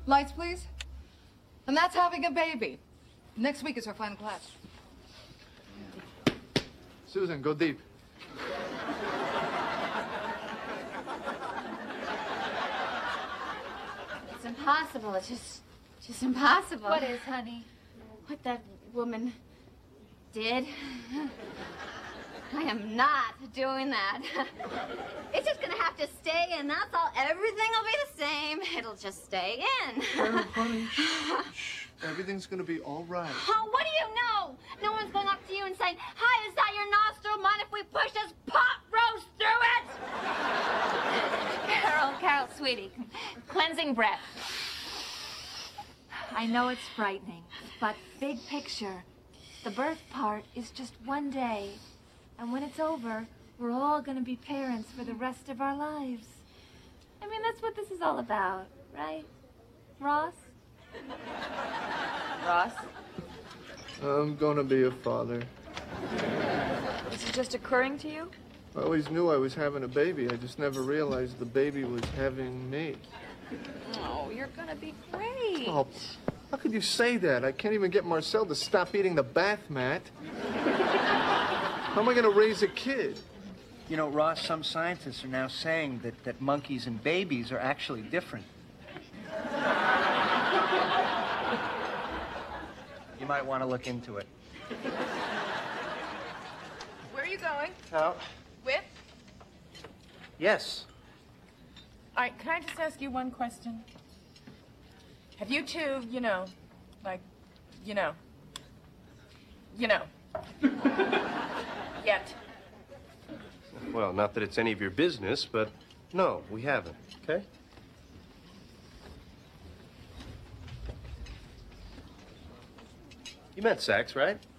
Lights, please. And that's having a baby. Next week is her final class. Susan, go deep. It's impossible. It's just impossible. What is, honey? What that woman did. I am not doing that. It's just gonna have to stay in, that's all. Everything will be the same. It'll just stay in. Carol, honey, shh. Everything's gonna be all right. Oh, what do you know? No one's going up to you and saying, "Hi, is that your nostril? Mind if we push this pot roast through it?" Carol, sweetie. Cleansing breath. I know it's frightening, but big picture, the birth part is just one day. And when it's over, we're all going to be parents for the rest of our lives. I mean, that's what this is all about, right? Ross? Ross? I'm gonna be a father. This is just occurring to you? I always knew I was having a baby. I just never realized the baby was having me. Oh, you're gonna be great. Oh, how could you say that? I can't even get Marcel to stop eating the bath mat. How am I gonna raise a kid? You know, Ross, some scientists are now saying that monkeys and babies are actually different. You might want to look into it. Where are you going? Out. With? Yes. All right, can I just ask you one question? Have you two, like, yet? Well, not that it's any of your business, but no, we haven't, okay? You met Sax, right?